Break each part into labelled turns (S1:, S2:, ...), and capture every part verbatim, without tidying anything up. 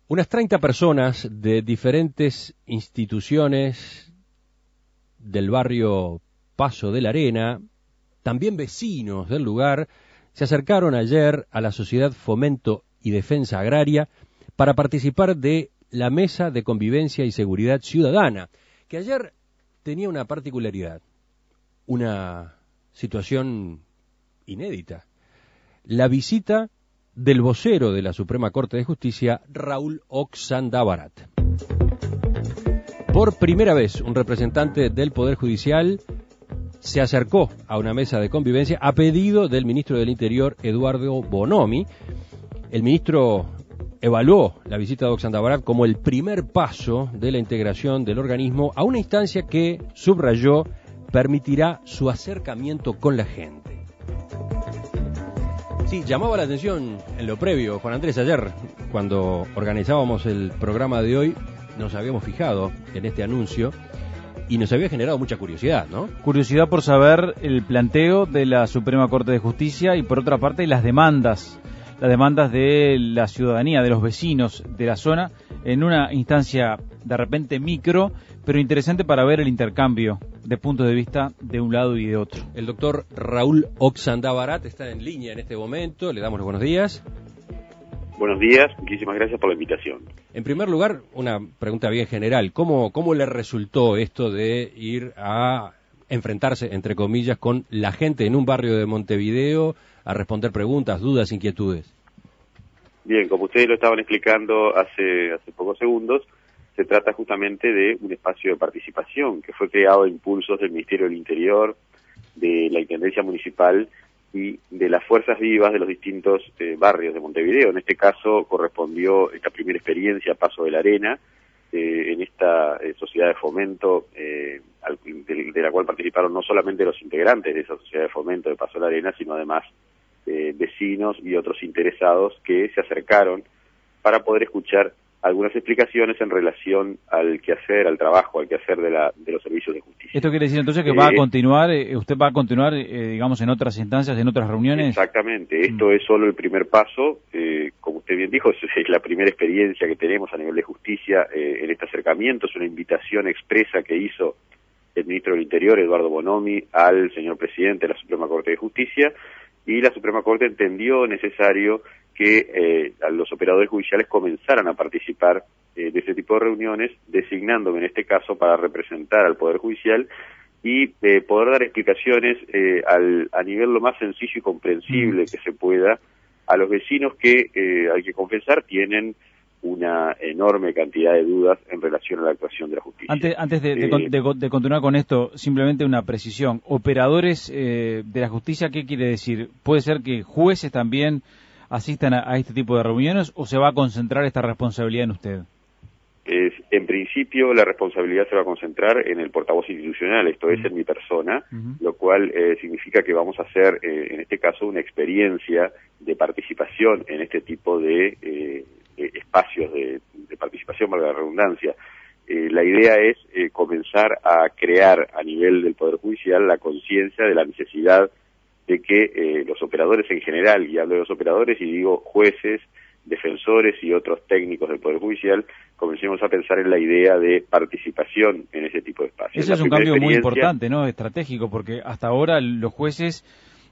S1: Unas treinta personas de diferentes instituciones del barrio Paso de la Arena, también vecinos del lugar, se acercaron ayer a la Sociedad Fomento y Defensa Agraria para participar de la Mesa de Convivencia y Seguridad Ciudadana, que ayer tenía una particularidad, una situación inédita: la visita del vocero de la Suprema Corte de Justicia, Raúl Oxandabarat. Por primera vez, un representante del Poder Judicial se acercó a una mesa de convivencia a pedido del ministro del Interior, Eduardo Bonomi. El ministro evaluó la visita de Oxandabarat como el primer paso de la integración del organismo a una instancia que, subrayó, permitirá su acercamiento con la gente. Sí, llamaba la atención en lo previo, Juan Andrés. Ayer, cuando organizábamos el programa de hoy, nos habíamos fijado en este anuncio y nos había generado mucha curiosidad, ¿no?
S2: Curiosidad por saber el planteo de la Suprema Corte de Justicia y, por otra parte, las demandas, las demandas de la ciudadanía, de los vecinos de la zona, en una instancia de repente micro, pero interesante para ver el intercambio de puntos de vista de un lado y de otro.
S1: El doctor Raúl Oxandabarat está en línea en este momento. Le damos los buenos días.
S3: Buenos días, muchísimas gracias por la invitación.
S1: En primer lugar, una pregunta bien general. ¿Cómo, cómo le resultó esto de ir a enfrentarse, entre comillas, con la gente en un barrio de Montevideo a responder preguntas, dudas, inquietudes?
S3: Bien, como ustedes lo estaban explicando hace, hace pocos segundos, se trata justamente de un espacio de participación que fue creado a impulsos del Ministerio del Interior, de la Intendencia Municipal y de las fuerzas vivas de los distintos eh, barrios de Montevideo. En este caso correspondió esta primera experiencia a Paso de la Arena, eh, en esta eh, sociedad de fomento, eh, al, de, de la cual participaron no solamente los integrantes de esa sociedad de fomento de Paso de la Arena, sino además eh, vecinos y otros interesados que se acercaron para poder escuchar algunas explicaciones en relación al quehacer, al trabajo, al quehacer de, la, de los servicios de justicia.
S2: ¿Esto quiere decir entonces que eh, va a continuar, eh, usted va a continuar, eh, digamos, en otras instancias, en otras reuniones?
S3: Exactamente, esto mm. es solo el primer paso, eh, como usted bien dijo, es, es la primera experiencia que tenemos a nivel de justicia eh, en este acercamiento. Es una invitación expresa que hizo el ministro del Interior, Eduardo Bonomi, al señor presidente de la Suprema Corte de Justicia, y la Suprema Corte entendió necesario que eh, los operadores judiciales comenzaran a participar eh, de este tipo de reuniones, designándome en este caso para representar al Poder Judicial y eh, poder dar explicaciones eh, al, a nivel lo más sencillo y comprensible que se pueda a los vecinos que, eh, hay que confesar, tienen una enorme cantidad de dudas en relación a la actuación de la justicia.
S2: Antes, antes de, de, eh, de, de continuar con esto, simplemente una precisión. Operadores eh, de la justicia, ¿qué quiere decir? ¿Puede ser que jueces también asistan a, a este tipo de reuniones o se va a concentrar esta responsabilidad en usted?
S3: Es, en principio la responsabilidad se va a concentrar en el portavoz institucional, esto es, en mi persona, uh-huh. lo cual eh, significa que vamos a hacer, eh, en este caso, una experiencia de participación en este tipo de eh, espacios de, de participación, valga la redundancia. Eh, la idea es eh, comenzar a crear a nivel del Poder Judicial la conciencia de la necesidad de que eh, los operadores en general, y hablo de los operadores y digo jueces, defensores y otros técnicos del Poder Judicial, comencemos a pensar en la idea de participación en ese tipo de espacios.
S2: Eso es un cambio muy importante, ¿no? Estratégico, porque hasta ahora los jueces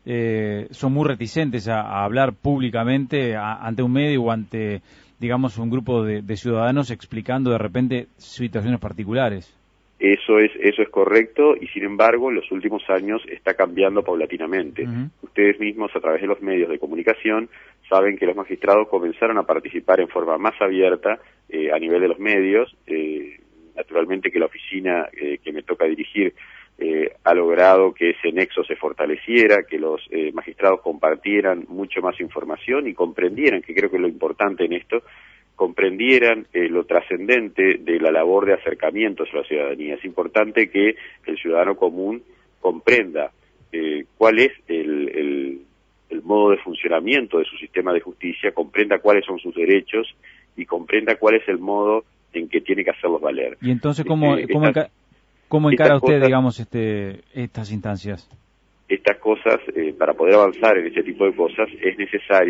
S2: eh, son muy reticentes a, a hablar públicamente a, ante un medio o ante, digamos, un grupo de, de ciudadanos explicando de repente situaciones particulares.
S3: Eso es eso es correcto y, sin embargo, en los últimos años está cambiando paulatinamente. Uh-huh. Ustedes mismos, a través de los medios de comunicación, saben que los magistrados comenzaron a participar en forma más abierta eh, a nivel de los medios. Eh, naturalmente que la oficina eh, que me toca dirigir eh, ha logrado que ese nexo se fortaleciera, que los eh, magistrados compartieran mucho más información y comprendieran, que creo que es lo importante en esto, comprendieran eh, lo trascendente de la labor de acercamiento a la ciudadanía. Es importante que el ciudadano común comprenda eh, cuál es el, el, el modo de funcionamiento de su sistema de justicia, comprenda cuáles son sus derechos y comprenda cuál es el modo en que tiene que hacerlos valer.
S2: Y entonces, ¿cómo, este, ¿cómo, estas, enca cómo encara usted, cosas, digamos, este, estas instancias?
S3: Estas cosas, eh, para poder avanzar en este tipo de cosas, es necesario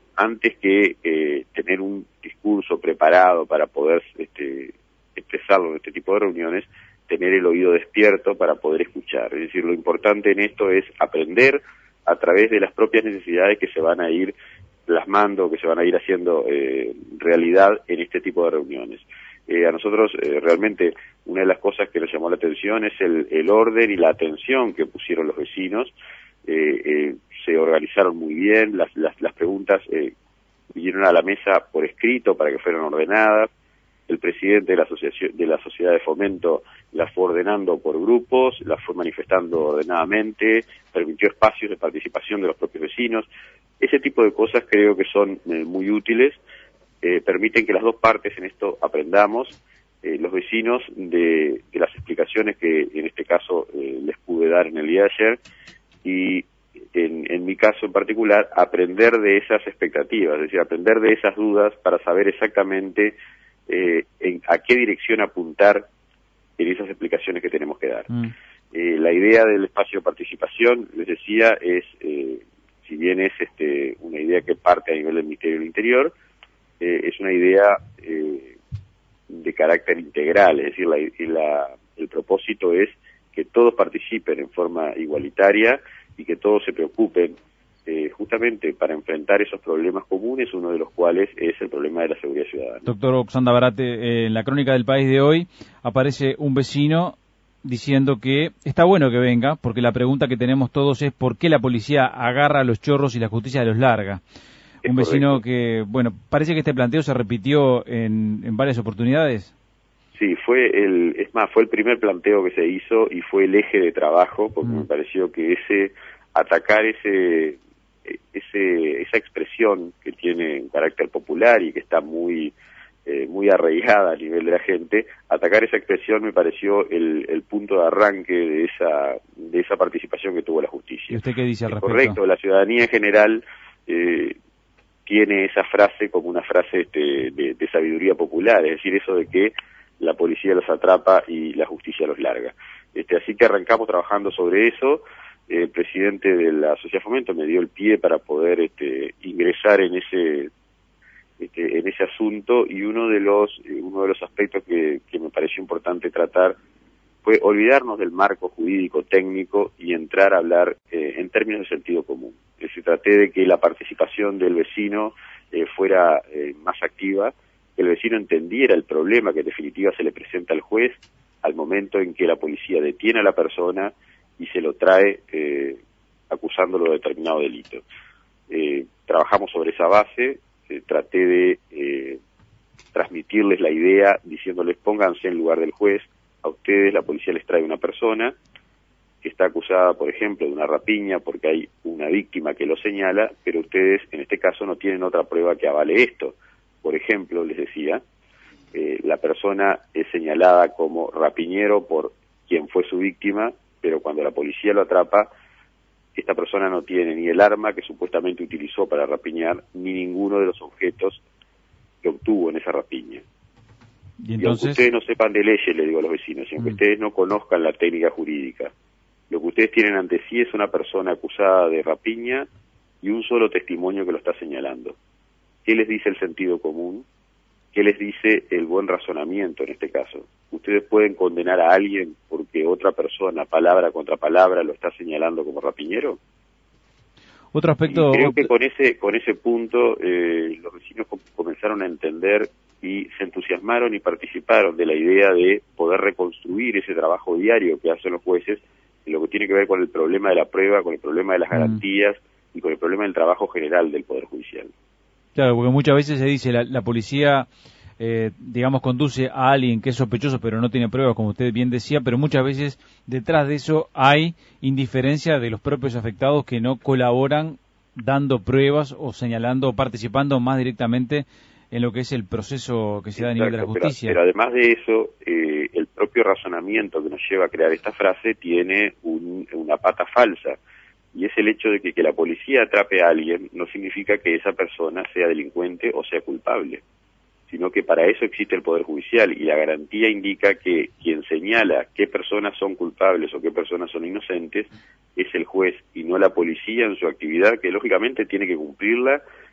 S3: antes que eh, tener un discurso preparado para poder este, expresarlo en este tipo de reuniones, tener el oído despierto para poder escuchar. Es decir, lo importante en esto es aprender a través de las propias necesidades que se van a ir plasmando, que se van a ir haciendo eh, realidad en este tipo de reuniones. Eh, a nosotros eh, realmente una de las cosas que nos llamó la atención es el, el orden y la atención que pusieron los vecinos. Eh, eh, se organizaron muy bien, las, las, las preguntas eh, vinieron a la mesa por escrito para que fueran ordenadas. El presidente de la asociación, de la sociedad de fomento las fue ordenando por grupos, las fue manifestando ordenadamente, permitió espacios de participación de los propios vecinos. Ese tipo de cosas creo que son eh, muy útiles, eh, permiten que las dos partes en esto aprendamos. Eh, los vecinos de, de las explicaciones que en este caso eh, les pude dar en el día de ayer, y en, en mi caso en particular, aprender de esas expectativas, es decir, aprender de esas dudas para saber exactamente eh, en, a qué dirección apuntar en esas explicaciones que tenemos que dar. Mm. Eh, la idea del espacio de participación, les decía, es, eh, si bien es este, una idea que parte a nivel del Ministerio del Interior, eh, es una idea eh, de carácter integral, es decir, la, la, el propósito es que todos participen en forma igualitaria y que todos se preocupen eh, justamente para enfrentar esos problemas comunes, uno de los cuales es el problema de la seguridad ciudadana.
S2: Doctor Oxanda Barate, eh, en la crónica del País de hoy aparece un vecino diciendo que está bueno que venga, porque la pregunta que tenemos todos es ¿por qué la policía agarra a los chorros y la justicia los larga? Es un vecino correcto. Que, bueno, parece que este planteo se repitió en, en varias oportunidades.
S3: Sí, fue el, es más, fue el primer planteo que se hizo y fue el eje de trabajo, porque mm. me pareció que ese, atacar ese, ese, esa expresión que tiene un carácter popular y que está muy, eh, muy arraigada a nivel de la gente, atacar esa expresión me pareció el, el punto de arranque de esa, de esa participación que tuvo la justicia.
S2: ¿Y usted qué dice al respecto?
S3: Correcto, la ciudadanía en general, eh, tiene esa frase como una frase este, de, de sabiduría popular, es decir, eso de que la policía los atrapa y la justicia los larga. Este, así que arrancamos trabajando sobre eso. El presidente de la Sociedad Fomento me dio el pie para poder este, ingresar en ese este, en ese asunto, y uno de los uno de los aspectos que, que me pareció importante tratar fue olvidarnos del marco jurídico técnico y entrar a hablar eh, en términos de sentido común. Se traté de que la participación del vecino eh, fuera eh, más activa, que el vecino entendiera el problema que en definitiva se le presenta al juez al momento en que la policía detiene a la persona y se lo trae eh, acusándolo de determinado delito. Eh, trabajamos sobre esa base, eh, traté de eh, transmitirles la idea diciéndoles pónganse en lugar del juez. A ustedes la policía les trae una persona que está acusada, por ejemplo, de una rapiña porque hay una víctima que lo señala, pero ustedes en este caso no tienen otra prueba que avale esto. Por ejemplo, les decía, eh, la persona es señalada como rapiñero por quien fue su víctima, pero cuando la policía lo atrapa, esta persona no tiene ni el arma que supuestamente utilizó para rapiñar, ni ninguno de los objetos que obtuvo en esa rapiña.
S2: Y, entonces...
S3: y aunque ustedes no sepan de leyes, le digo a los vecinos, y aunque mm. ustedes no conozcan la técnica jurídica, lo que ustedes tienen ante sí es una persona acusada de rapiña y un solo testimonio que lo está señalando. ¿Qué les dice el sentido común? ¿Qué les dice el buen razonamiento en este caso? ¿Ustedes pueden condenar a alguien porque otra persona, palabra contra palabra, lo está señalando como rapiñero?
S2: Otro aspecto...
S3: Y creo que con ese con ese punto eh, los vecinos com comenzaron a entender y se entusiasmaron y participaron de la idea de poder reconstruir ese trabajo diario que hacen los jueces, en lo que tiene que ver con el problema de la prueba, con el problema de las garantías mm. y con el problema del trabajo general del Poder Judicial.
S2: Claro, porque muchas veces se dice la, la policía, eh, digamos, conduce a alguien que es sospechoso pero no tiene pruebas, como usted bien decía, pero muchas veces detrás de eso hay indiferencia de los propios afectados que no colaboran dando pruebas o señalando o participando más directamente en lo que es el proceso que se da a nivel de la justicia.
S3: Pero, pero además de eso, eh, el propio razonamiento que nos lleva a crear esta frase tiene un, una pata falsa. Y es el hecho de que, que la policía atrape a alguien no significa que esa persona sea delincuente o sea culpable, sino que para eso existe el Poder Judicial, y la garantía indica que quien señala qué personas son culpables o qué personas son inocentes es el juez y no la policía en su actividad, que lógicamente tiene que cumplirla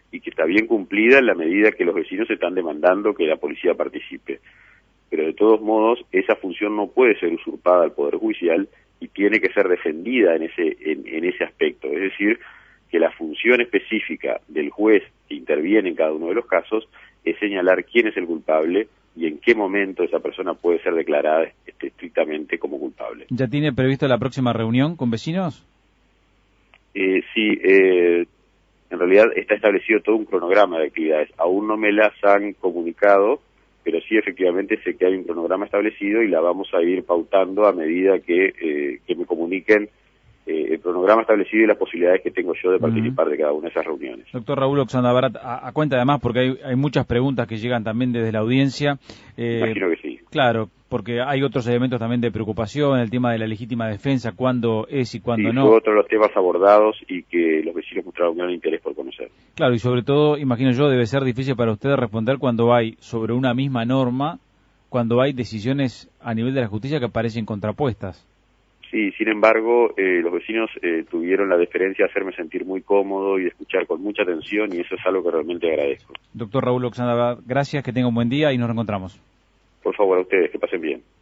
S3: y que está bien cumplida en la medida que los vecinos están demandando que la policía participe. Pero de todos modos, esa función no puede ser usurpada al Poder Judicial y tiene que ser defendida en ese, en, en ese aspecto. Es decir, que la función específica del juez que interviene en cada uno de los casos es señalar quién es el culpable y en qué momento esa persona puede ser declarada este, estrictamente como culpable.
S2: ¿Ya tiene previsto la próxima reunión con vecinos?
S3: Eh, sí, eh, en realidad está establecido todo un cronograma de actividades. Aún no me las han comunicado, pero sí efectivamente sé que hay un cronograma establecido y la vamos a ir pautando a medida que, eh, que me comuniquen eh, el cronograma establecido y las posibilidades que tengo yo de participar uh-huh. de cada una de esas reuniones.
S2: Doctor Raúl Oxanda Barat, a, a cuenta además, porque hay, hay muchas preguntas que llegan también desde la audiencia.
S3: Eh, Imagino que sí.
S2: Claro, porque hay otros elementos también de preocupación, el tema de la legítima defensa, cuándo es y cuándo
S3: sí,
S2: no.
S3: Fue otro de los temas abordados y que los vecinos mostraron un gran interés por conocer.
S2: Claro, y sobre todo, imagino yo, debe ser difícil para ustedes responder cuando hay sobre una misma norma, cuando hay decisiones a nivel de la justicia que parecen contrapuestas.
S3: Sí, sin embargo, eh, los vecinos eh, tuvieron la deferencia de hacerme sentir muy cómodo y de escuchar con mucha atención, y eso es algo que realmente agradezco.
S2: Doctor Raúl Oxanda Barat, gracias, que tenga un buen día y nos reencontramos.
S3: Por favor, a ustedes, que pasen bien.